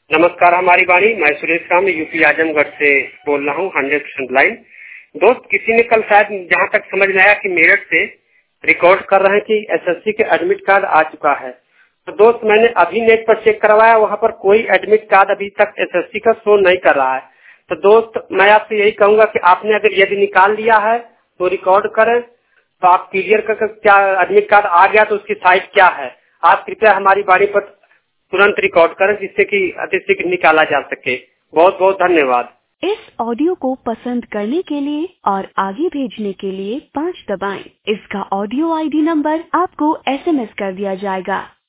नमस्कार हमारी वाणी, मैं सुरेश राम यूपी आजमगढ़ से बोल रहा हूँ 100% लाइन। दोस्त, किसी ने कल शायद जहाँ तक समझ में आया कि मेरठ से रिकॉर्ड कर रहे हैं कि एसएससी के एडमिट कार्ड आ चुका है। तो दोस्त, मैंने अभी नेट पर चेक करवाया, वहाँ पर कोई एडमिट कार्ड अभी तक एसएससी का शो नहीं कर रहा है। तो दोस्त, मैं आपसे यही कहूँगा कि आपने अगर यदि निकाल लिया है तो रिकॉर्ड करें। तो आप क्लियर कर क्या एडमिट कार्ड आ गया तो उसकी साइट क्या है, आप कृपया हमारी वाणी पर तुरंत रिकॉर्ड करें जिससे कि अति शीघ्र निकाला जा सके। बहुत बहुत धन्यवाद। इस ऑडियो को पसंद करने के लिए और आगे भेजने के लिए 5 दबाएं। इसका ऑडियो आईडी नंबर आपको एसएमएस कर दिया जाएगा।